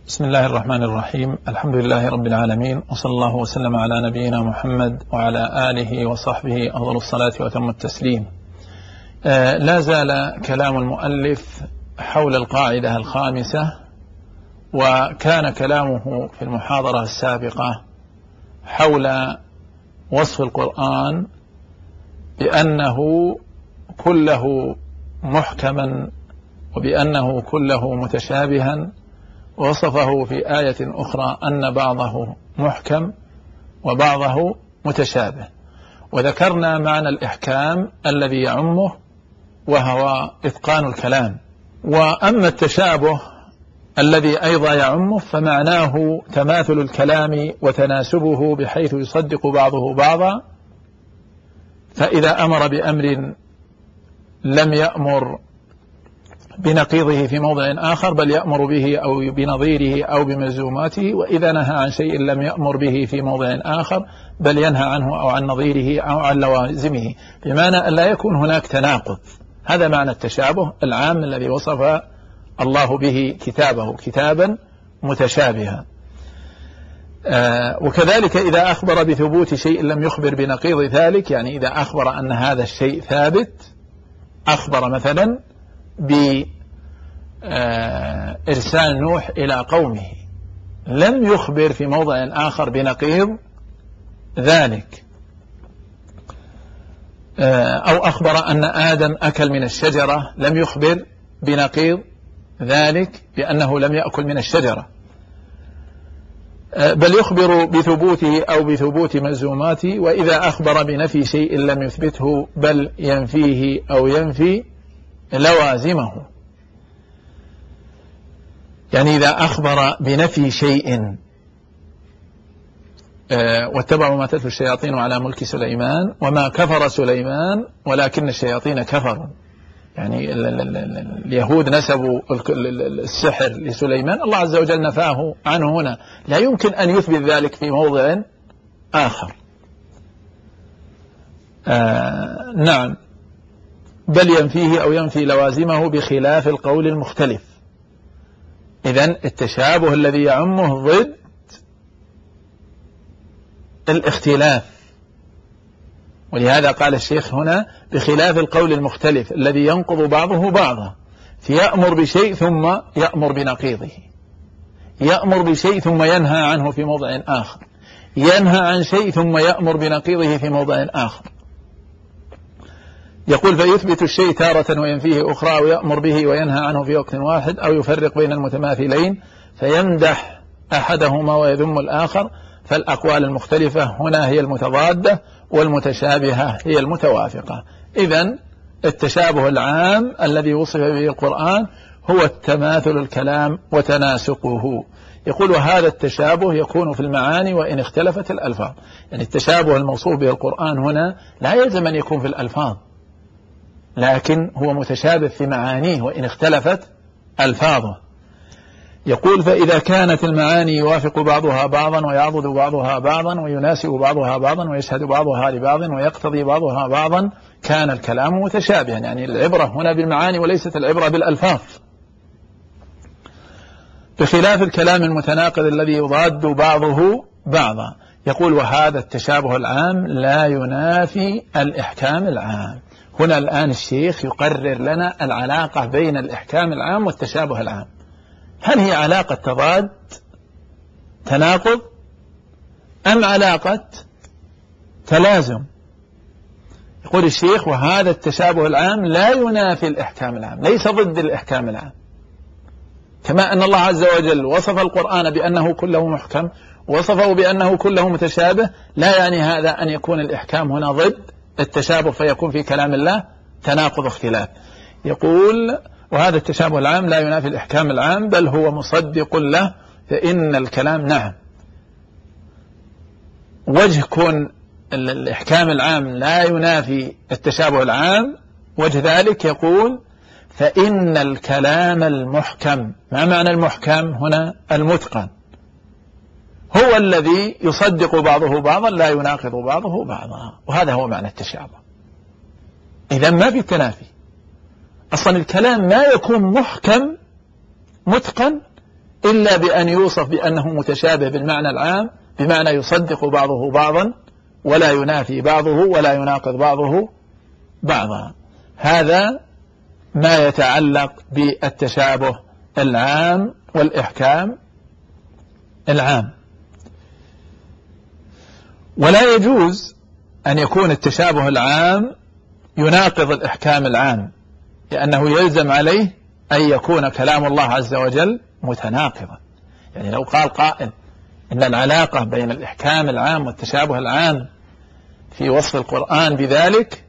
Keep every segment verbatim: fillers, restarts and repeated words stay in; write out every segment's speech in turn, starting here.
بسم الله الرحمن الرحيم. الحمد لله رب العالمين، وصلى الله وسلم على نبينا محمد وعلى آله وصحبه أفضل الصلاة وأتم التسليم. آه لا زال كلام المؤلف حول القاعدة الخامسة، وكان كلامه في المحاضرة السابقة حول وصف القرآن بأنه كله محكما وبأنه كله متشابها، ووصفه في آية أخرى أن بعضه محكم وبعضه متشابه، وذكرنا معنى الإحكام الذي يعمه وهو إتقان الكلام. وأما التشابه الذي أيضا يعمه فمعناه تماثل الكلام وتناسبه بحيث يصدق بعضه بعضا، فإذا أمر بأمر لم يأمر بنقيضه في موضع آخر بل يأمر به أو بنظيره أو بملزوماته، وإذا نهى عن شيء لم يأمر به في موضع آخر بل ينهى عنه أو عن نظيره أو عن لوازمه، بمعنى أن لا يكون هناك تناقض. هذا معنى التشابه العام الذي وصف الله به كتابه، كتابا متشابها. آه وكذلك إذا أخبر بثبوت شيء لم يخبر بنقيض ذلك، يعني إذا أخبر أن هذا الشيء ثابت، أخبر مثلا بإرسال نوح إلى قومه، لم يخبر في موضع آخر بنقيض ذلك، أو أخبر أن آدم أكل من الشجرة، لم يخبر بنقيض ذلك بأنه لم يأكل من الشجرة، بل يخبر بثبوته أو بثبوت ملزوماته. وإذا أخبر بنفي شيء لم يثبته بل ينفيه أو ينفي لوازمه، يعني إذا أخبر بنفي شيء واتبعوا ما تتلو الشياطين على ملك سليمان وما كفر سليمان ولكن الشياطين كفروا، يعني اليهود نسبوا السحر لسليمان، الله عز وجل نفاه عنه هنا، لا يمكن أن يثبت ذلك في موضع آخر. آه نعم، بل ينفيه أو ينفي لوازمه بخلاف القول المختلف. إذن التشابه الذي يعمه ضد الاختلاف، ولهذا قال الشيخ هنا بخلاف القول المختلف الذي ينقض بعضه بعضا، فيأمر بشيء ثم يأمر بنقيضه، يأمر بشيء ثم ينهى عنه في موضع آخر، ينهى عن شيء ثم يأمر بنقيضه في موضع آخر. يقول فيثبت الشيء تارة وينفيه أخرى، أو يأمر به وينهى عنه في وقت واحد، أو يفرق بين المتماثلين فيمدح أحدهما ويذم الآخر. فالأقوال المختلفة هنا هي المتضادة، والمتشابهة هي المتوافقة. إذن التشابه العام الذي وصف به القرآن هو التماثل الكلام وتناسقه. يقول وهذا التشابه يكون في المعاني وإن اختلفت الألفاظ، يعني التشابه الموصوف به القرآن هنا لا يلزم أن يكون في الألفاظ، لكن هو متشابه في معانيه وإن اختلفت ألفاظه. يقول فإذا كانت المعاني يوافق بعضها بعضا ويعضد بعضها بعضا ويناسب بعضها بعضا ويشهد بعضها لبعض ويقتضي بعضها بعضا كان الكلام متشابها، يعني العبرة هنا بالمعاني وليست العبرة بالألفاظ، بخلاف الكلام المتناقض الذي يضاد بعضه بعضا. يقول وهذا التشابه العام لا ينافي الإحكام العام. هنا الآن الشيخ يقرر لنا العلاقة بين الإحكام العام والتشابه العام، هل هي علاقة تضاد تناقض أم علاقة تلازم؟ يقول الشيخ وهذا التشابه العام لا ينافي الإحكام العام، ليس ضد الإحكام العام، كما أن الله عز وجل وصف القرآن بأنه كله محكم وصفه بأنه كله متشابه، لا يعني هذا أن يكون الإحكام هنا ضد التشابه فيكون في كلام الله تناقض اختلاف. يقول وهذا التشابه العام لا ينافي الإحكام العام بل هو مصدق له، فإن الكلام نعم. وجه كون الإحكام العام لا ينافي التشابه العام، وجه ذلك يقول فإن الكلام المحكم، ما معنى المحكم هنا؟ المتقن، هو الذي يصدق بعضه بعضا لا يناقض بعضه بعضا، وهذا هو معنى التشابه. إذا ما في تنافي، أصلا الكلام ما يكون محكم متقن إلا بأن يوصف بأنه متشابه بالمعنى العام، بمعنى يصدق بعضه بعضا ولا ينافي بعضه ولا يناقض بعضه بعضا. هذا ما يتعلق بالتشابه العام والإحكام العام. ولا يجوز أن يكون التشابه العام يناقض الإحكام العام، لأنه يلزم عليه أن يكون كلام الله عز وجل متناقضا. يعني لو قال قائل إن العلاقة بين الإحكام العام والتشابه العام في وصف القرآن بذلك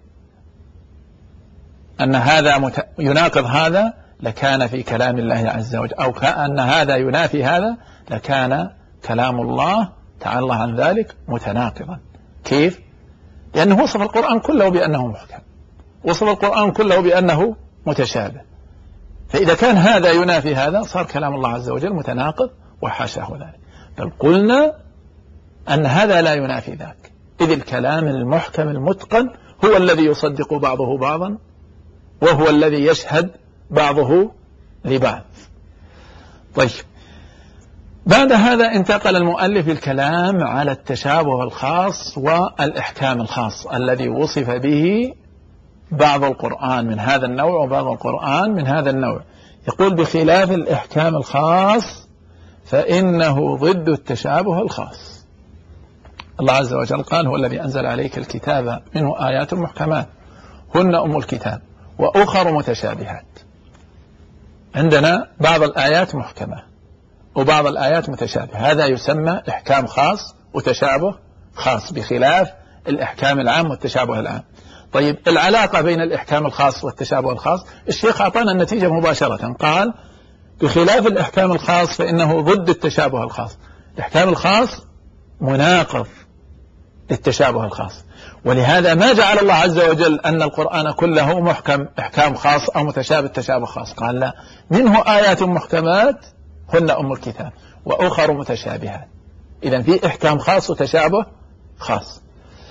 أن هذا مت... يناقض هذا، لكان في كلام الله عز وجل، أو كأن هذا ينافي هذا، لكان كلام الله تعالى عن ذلك متناقضا. كيف؟ لأنه وصف القرآن كله بأنه محكم، وصف القرآن كله بأنه متشابه، فإذا كان هذا ينافي هذا صار كلام الله عز وجل متناقض وحاشاه ذلك. بل قلنا أن هذا لا ينافي ذاك، إذ الكلام المحكم المتقن هو الذي يصدق بعضه بعضا، وهو الذي يشهد بعضه لبعض. طيب، بعد هذا انتقل المؤلف الكلام على التشابه الخاص والإحكام الخاص الذي وصف به بعض القرآن من هذا النوع وبعض القرآن من هذا النوع. يقول: بخلاف الإحكام الخاص فإنه ضد التشابه الخاص. الله عز وجل قال: هو الذي أنزل عليك الكتاب منه آيات محكمات هن أم الكتاب وأخر متشابهات. عندنا بعض الآيات محكمة وبعض الآيات متشابهة، هذا يسمى إحكام خاص وتشابه خاص، بخلاف الإحكام العام والتشابه العام. طيب، العلاقة بين الإحكام الخاص والتشابه الخاص، الشيخ أعطانا النتيجة مباشرة، قال: بخلاف الإحكام الخاص فإنه ضد التشابه الخاص. الإحكام الخاص مناقض للتشابه الخاص، ولهذا ما جعل الله عز وجل أن القرآن كله محكم إحكام خاص أو متشابه تشابه خاص، قال: لا، منه آيات محكمات هن أم الكتاب وأخر متشابهات. إذن في إحكام خاص وتشابه خاص.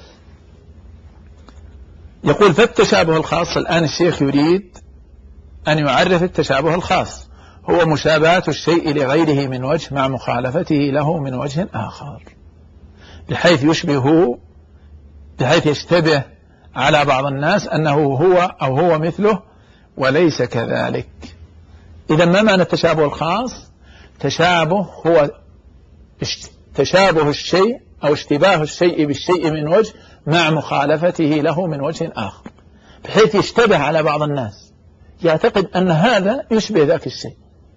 يقول: فالتشابه الخاص، الآن الشيخ يريد أن يعرف التشابه الخاص، هو مشابهة الشيء لغيره من وجه مع مخالفته له من وجه آخر، بحيث يشبهه، بحيث يشتبه على بعض الناس أنه هو أو هو مثله وليس كذلك. إذا ما معنى التشابه الخاص؟ تشابه هو تشابه الشيء أو اشتباه الشيء بالشيء من وجه مع مخالفته له من وجه آخر، بحيث يشتبه على بعض الناس، يعتقد أن هذا يشبه ذاك الشيء،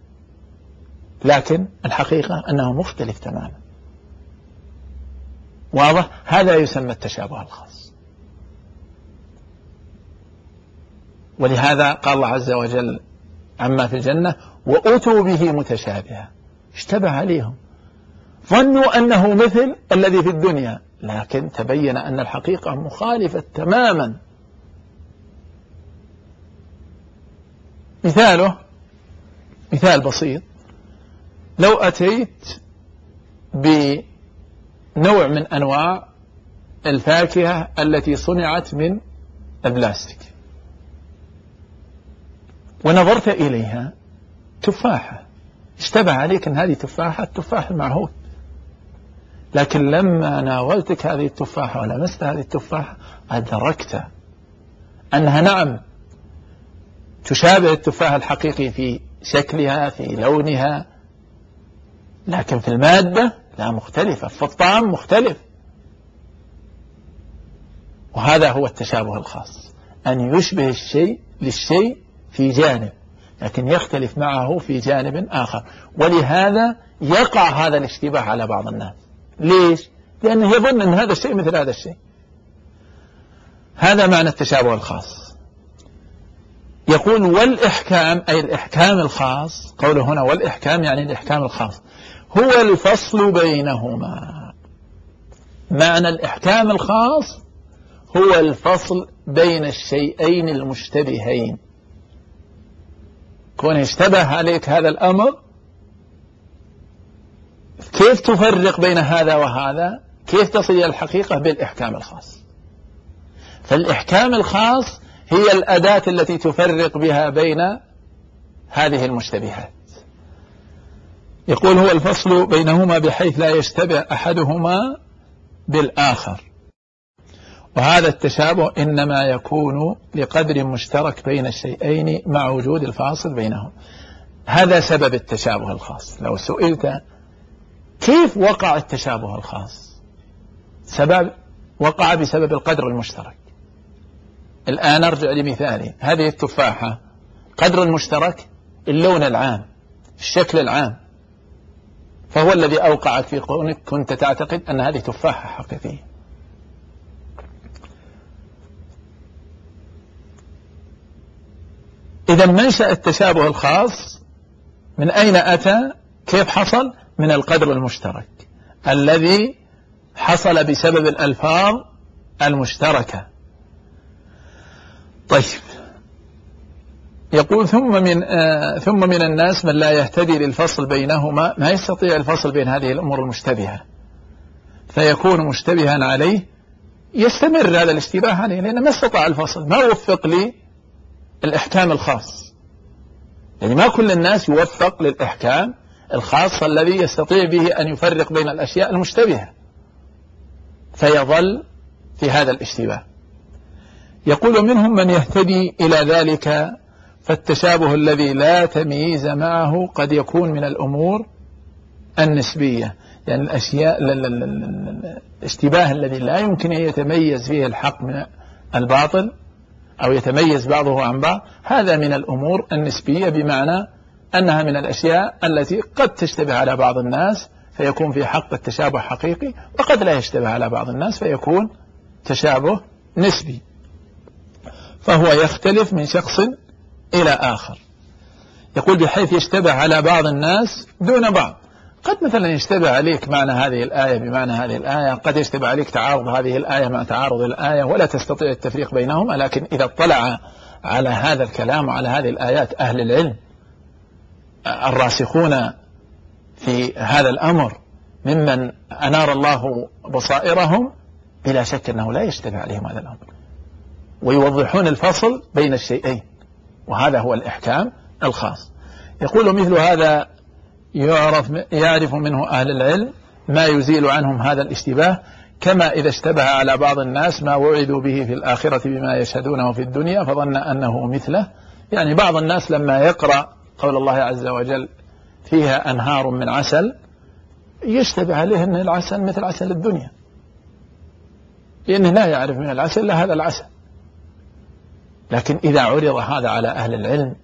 لكن الحقيقة أنه مختلف تماما. واضح؟ هذا يسمى التشابه الخاص. ولهذا قال الله عز وجل عما في الجنة: وأتوا به متشابها، اشتبه عليهم، ظنوا أنه مثل الذي في الدنيا، لكن تبين أن الحقيقة مخالفة تماما. مثاله مثال بسيط: لو أتيت بنوع من أنواع الفاكهة التي صنعت من البلاستيك ونظرت إليها تفاحة، اشتبه عليك أن هذه تفاحة، التفاح المعهود، لكن لما ناولتك هذه التفاحة ولمست هذه التفاحة أدركت أنها نعم تشابه التفاح الحقيقي في شكلها في لونها، لكن في المادة لا، مختلفة، في الطعم مختلف. وهذا هو التشابه الخاص، أن يشبه الشيء للشيء في جانب لكن يختلف معه في جانب آخر. ولهذا يقع هذا الاشتباه على بعض الناس. ليش؟ لأنه يظن أن هذا الشيء مثل هذا الشيء. هذا معنى التشابه الخاص. يقول: والإحكام، أي الإحكام الخاص، قوله هنا والإحكام يعني الإحكام الخاص، هو الفصل بينهما. معنى الإحكام الخاص هو الفصل بين الشيئين المشتبهين. كون يشتبه عليك هذا الأمر، كيف تفرق بين هذا وهذا؟ كيف تصل إلى الحقيقة؟ بالإحكام الخاص. فالإحكام الخاص هي الأداة التي تفرق بها بين هذه المشتبهات. يقول هو الفصل بينهما بحيث لا يشتبه أحدهما بالآخر، وهذا التشابه إنما يكون لقدر مشترك بين الشيئين مع وجود الفاصل بينهم. هذا سبب التشابه الخاص. لو سئلت كيف وقع التشابه الخاص، سبب وقع بسبب القدر المشترك. الآن أرجع لمثالي، هذه التفاحة قدر المشترك اللون العام، الشكل العام، فهو الذي أوقعك في كونك كنت تعتقد أن هذه تفاحة حقيقية. إذا منشأ التشابه الخاص من أين أتى؟ كيف حصل؟ من القدر المشترك الذي حصل بسبب الألفاظ المشتركة. طيب، يقول ثم من آه ثم من الناس من لا يهتدي للفصل بينهما، ما يستطيع الفصل بين هذه الأمور المشتبهة فيكون مشتبها عليه، يستمر هذا الاشتباه عليه لأنه ما استطاع الفصل، ما وفق لي الإحكام الخاص. يعني ما كل الناس يوفق للإحكام الخاص الذي يستطيع به أن يفرق بين الأشياء المشتبهة، فيظل في هذا الاشتباه. يقول منهم من يهتدي إلى ذلك، فالتشابه الذي لا تمييز معه قد يكون من الأمور النسبية، يعني الأشياء الاشتباه الذي لا يمكن أن يتميز فيه الحق من الباطل أو يتميز بعضه عن بعض، هذا من الأمور النسبية، بمعنى أنها من الأشياء التي قد تشتبه على بعض الناس فيكون في حق التشابه حقيقي، وقد لا يشتبه على بعض الناس فيكون تشابه نسبي، فهو يختلف من شخص إلى آخر. يقول بحيث يشتبه على بعض الناس دون بعض. قد مثلا يشتبه عليك معنى هذه الآية بمعنى هذه الآية، قد يشتبه عليك تعارض هذه الآية مع تعارض الآية ولا تستطيع التفريق بينهما، لكن إذا اطلع على هذا الكلام وعلى هذه الآيات أهل العلم الراسخون في هذا الأمر ممن أنار الله بصائرهم، بلا شك أنه لا يشتبه عليهم هذا الأمر، ويوضحون الفصل بين الشيئين، وهذا هو الإحكام الخاص. يقول مثل هذا يعرف, يعرف منه أهل العلم ما يزيل عنهم هذا الاشتباه، كما إذا اشتبه على بعض الناس ما وعدوا به في الآخرة بما يشهدونه في الدنيا فظن أنه مثله. يعني بعض الناس لما يقرأ قول الله عز وجل فيها أنهار من عسل يشتبه عليه أن العسل مثل عسل الدنيا، لأنه لا يعرف من العسل إلا هذا العسل. لكن إذا عرض هذا على أهل العلم،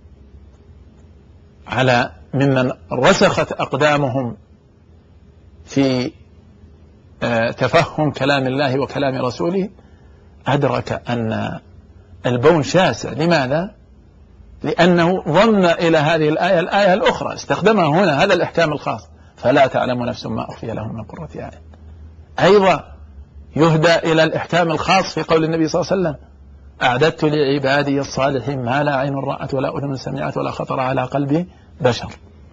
على ممن رسخت أقدامهم في تفهم كلام الله وكلام رسوله، أدرك أن البون شاسع. لماذا؟ لأنه ضم إلى هذه الآية الآية الأخرى، استخدمها هنا، هذا الإحكام الخاص، فلا تعلم نفس ما أخفي لهم من قرة أعين. أيضا يهدى إلى الإحكام الخاص في قول النبي صلى الله عليه وسلم أعددت لعبادي الصالحين ما لا عين رأت ولا أذن سمعت ولا خطر على قلب بشر،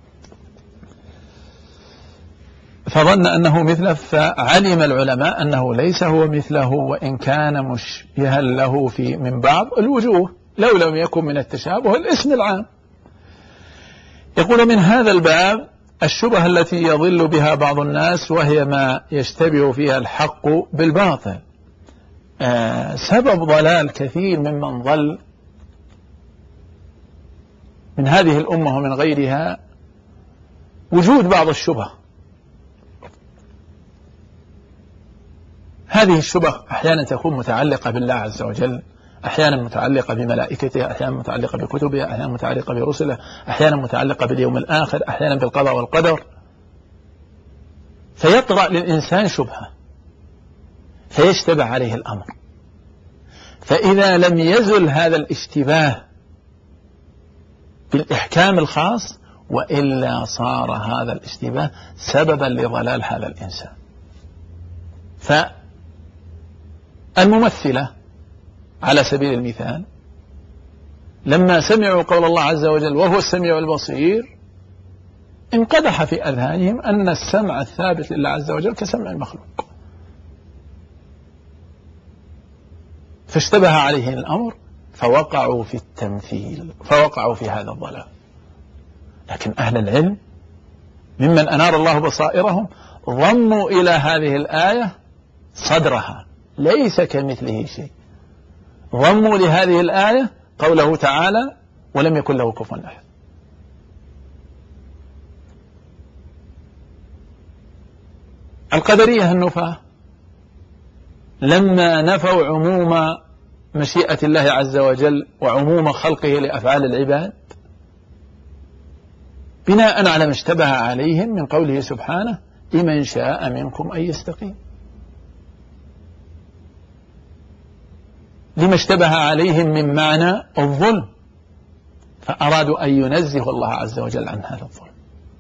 فظن أنه مثله، فعلم العلماء أنه ليس هو مثله وإن كان مشبها له في من بعض الوجوه لو لم يكن من التشابه الاسم العام. يقول من هذا الباب الشبهة التي يضل بها بعض الناس، وهي ما يشتبه فيها الحق بالباطل. آه سبب ضلال كثير ممن ضل من هذه الأمة ومن غيرها وجود بعض الشبه. هذه الشبه أحيانا تكون متعلقة بالله عز وجل، أحيانا متعلقة بملائكته، أحيانا متعلقة بكتبه، أحيانا متعلقة برسله، أحيانا متعلقة باليوم الآخر، أحيانا بالقضاء والقدر، فيطرأ للإنسان شبهة فيشتبه عليه الأمر. فإذا لم يزل هذا الاشتباه بالإحكام الخاص، وإلا صار هذا الاشتباه سببا لضلال هذا الإنسان. فالممثلة على سبيل المثال لما سمعوا قول الله عز وجل وهو السميع البصير، انقدح في أذهانهم أن السمع الثابت لله عز وجل كسمع المخلوق، فاشتبه عليهم الأمر فوقعوا في التمثيل، فوقعوا في هذا الضلال. لكن أهل العلم ممن أنار الله بصائرهم ضموا إلى هذه الآية صدرها، ليس كمثله شيء. ضموا لهذه الآية قوله تعالى ولم يكن له كفوا أحد. القدرية النفاة لما نفوا عموم مشيئة الله عز وجل وعموم خلقه لأفعال العباد بناء على ما اشتبه عليهم من قوله سبحانه لمن شاء منكم أن يستقيم، لما اشتبه عليهم من معنى الظلم، فأرادوا أن ينزه الله عز وجل عن هذا الظلم،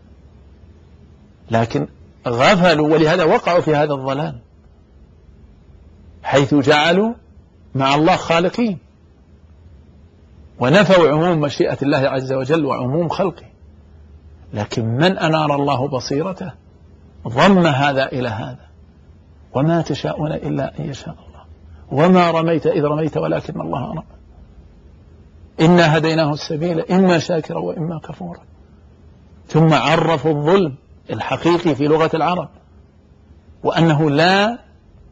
لكن غفلوا ولهذا وقعوا في هذا الضلال، حيث جعلوا مع الله خالقين ونفوا عموم مشيئة الله عز وجل وعموم خلقه. لكن من أنار الله بصيرته ضم هذا إلى هذا، وما تشاءون إلا أن يشاء الله، وما رميت إذ رميت ولكن الله رمى، إنا هديناه السبيل إما شاكرا وإما كفورا. ثم عرفوا الظلم الحقيقي في لغة العرب وأنه لا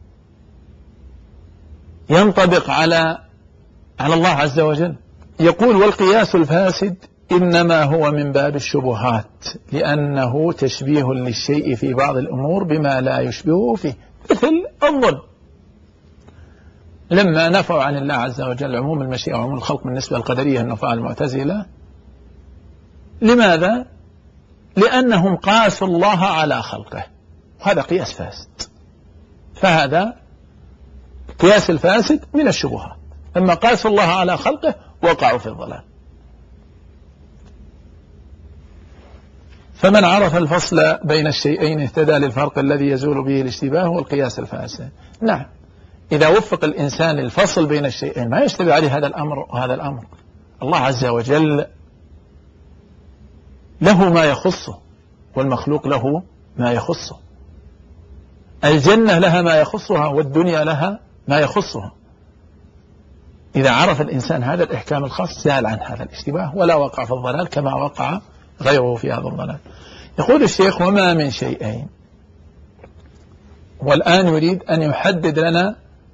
ينطبق على على الله عز وجل. يقول والقياس الفاسد إنما هو من باب الشبهات، لأنه تشبيه للشيء في بعض الأمور بما لا يشبهه فيه، مثل الظلم. لما نفوا عن الله عز وجل عموم المشيئة وعموم الخلق بالنسبة للقدرية النفاة المعتزلة، لماذا؟ لأنهم قاسوا الله على خلقه، هذا قياس فاسد. فهذا قياس الفاسد من الشبهات، لما قاسوا الله على خلقه وقعوا في الضلال. فمن عرف الفصل بين الشيئين اهتدى للفرق الذي يزول به الاشتباه والقياس الفاسد. نعم، إذا وفق الإنسان الفصل بين الشيئين ما يشتبه عليه هذا الأمر وهذا الأمر. الله عز وجل له ما يخصه والمخلوق له ما يخصه، الجنة لها ما يخصها والدنيا لها ما يخصها. إذا عرف الإنسان هذا الإحكام الخاص زال عن هذا الاشتباه ولا وقع في الضلال كما وقع غيره في هذا الضلال. يقول الشيخ وما من شيئين، والآن يريد أن يحدد لنا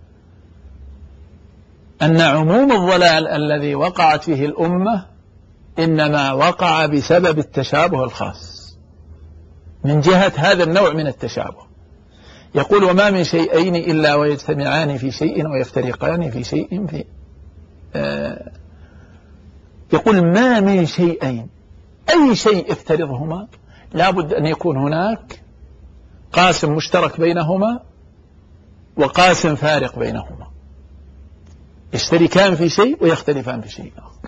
أن عموم الضلال الذي وقعت فيه الأمة إنما وقع بسبب التشابه الخاص من جهة هذا النوع من التشابه. يقول وما من شيئين إلا ويجتمعان في شيء ويفترقان في شيء في آه يقول ما من شيئين، أي شيء افترضهما لابد أن يكون هناك قاسم مشترك بينهما وقاسم فارق بينهما، يشتركان في شيء ويختلفان في شيء آخر.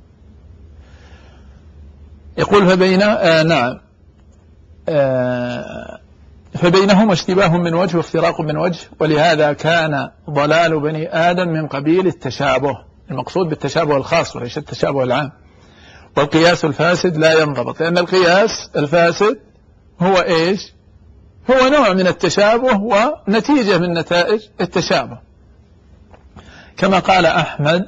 يقول فبين آه نعم آه فبينهما اشتباه من وجه وافتراق من وجه، ولهذا كان ضلال بني آدم من قبيل التشابه، المقصود بالتشابه الخاص وليس التشابه العام. والقياس الفاسد لا ينضبط، لأن القياس الفاسد هو إيش؟ هو نوع من التشابه ونتيجة من نتائج التشابه، كما قال أحمد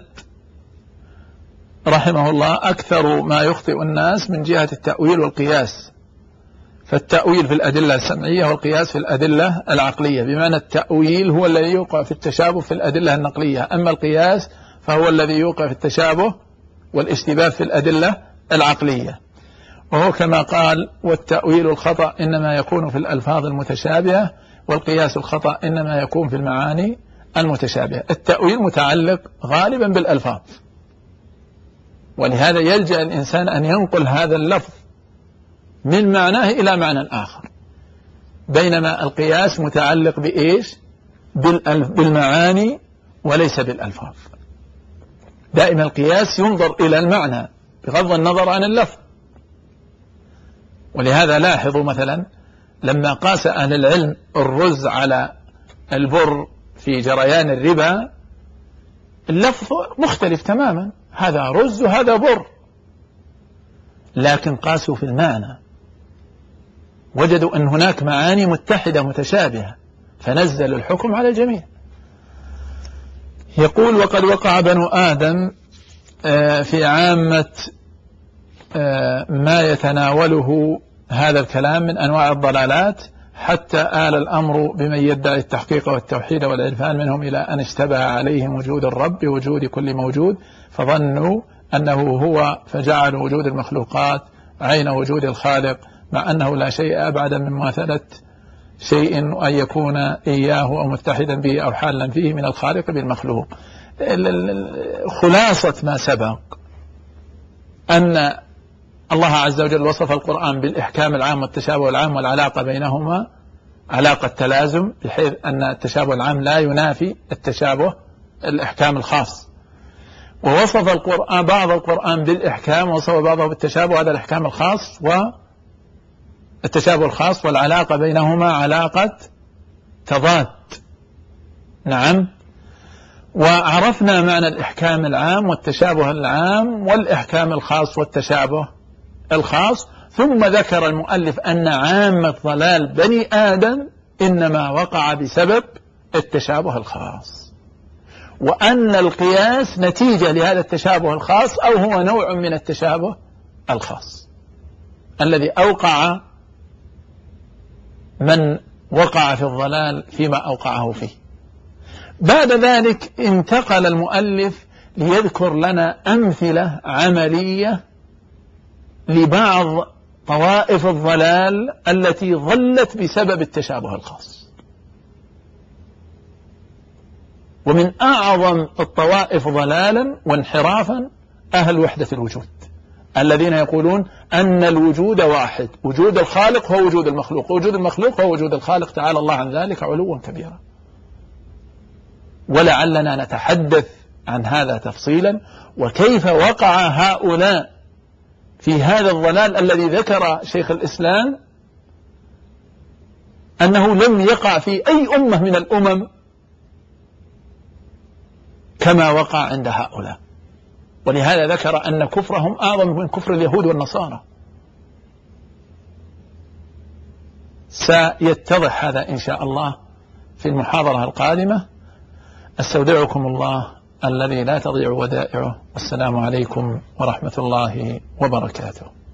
رحمه الله أكثر ما يخطئ الناس من جهة التأويل والقياس، فالتأويل في الأدلة السمعية والقياس في الأدلة العقلية، بمعنى التأويل هو الذي يوقع في التشابه في الأدلة النقلية، أما القياس فهو الذي يوقع في التشابه والاشتباه في الأدلة العقلية. وهو كما قال والتأويل الخطأ إنما يكون في الألفاظ المتشابهة، والقياس الخطأ إنما يكون في المعاني المتشابهة. التأويل متعلق غالبا بالألفاظ، ولهذا يلجأ الإنسان أن ينقل هذا اللفظ من معناه إلى معنى آخر، بينما القياس متعلق بإيش؟ بالمعاني وليس بالألفاظ. دائما القياس ينظر إلى المعنى بغض النظر عن اللفظ. ولهذا لاحظوا مثلا لما قاس أهل العلم الرز على البر في جريان الربا، اللفظ مختلف تماما، هذا رز وهذا بر، لكن قاسوا في المعنى، وجدوا أن هناك معاني متحدة متشابهة فنزل الحكم على الجميع. يقول وقد وقع بنو آدم في عامة ما يتناوله هذا الكلام من أنواع الضلالات، حتى آل الأمر بمن يدعي التحقيق والتوحيد والعرفان منهم إلى أن اشتبه عليهم وجود الرب بوجود كل موجود، فظنوا أنه هو، فجعلوا وجود المخلوقات عين وجود الخالق، مع أنه لا شيء أبعد من مماثلة شيء أن يكون إياه أو متحدا به أو حالا فيه من الخالق بالمخلوق. خلاصة ما سبق أن الله عز وجل وصف القرآن بالإحكام العام والتشابه العام والعلاقة بينهما علاقة تلازم، بحيث أن التشابه العام لا ينافي التشابه الإحكام الخاص، ووصف القرآن بعض القرآن بالإحكام ووصف بعضه بالتشابه، هذا الإحكام الخاص والتشابه الخاص، والعلاقة بينهما علاقة تضاد. نعم. وعرفنا معنى الإحكام العام والتشابه العام والإحكام الخاص والتشابه الخاص، ثم ذكر المؤلف أن عامة ضلال بني آدم إنما وقع بسبب التشابه الخاص، وأن القياس نتيجة لهذا التشابه الخاص، أو هو نوع من التشابه الخاص الذي أوقع من وقع في الضلال فيما أوقعه فيه. بعد ذلك انتقل المؤلف ليذكر لنا أمثلة عملية لبعض طوائف الضلال التي ضلت بسبب التشابه الخاص. ومن أعظم الطوائف ضلالا وانحرافا أهل وحدة الوجود، الذين يقولون أن الوجود واحد، وجود الخالق هو وجود المخلوق، ووجود المخلوق هو وجود الخالق، تعالى الله عن ذلك علوا كبيرا. ولعلنا نتحدث عن هذا تفصيلا، وكيف وقع هؤلاء في هذا الضلال الذي ذكر شيخ الإسلام أنه لم يقع في أي أمة من الأمم كما وقع عند هؤلاء. ولهذا ذكر أن كفرهم أعظم من كفر اليهود والنصارى. سيتضح هذا إن شاء الله في المحاضرة القادمة. استودعكم الله الذي لا تضيع ودائعه، والسلام عليكم ورحمة الله وبركاته.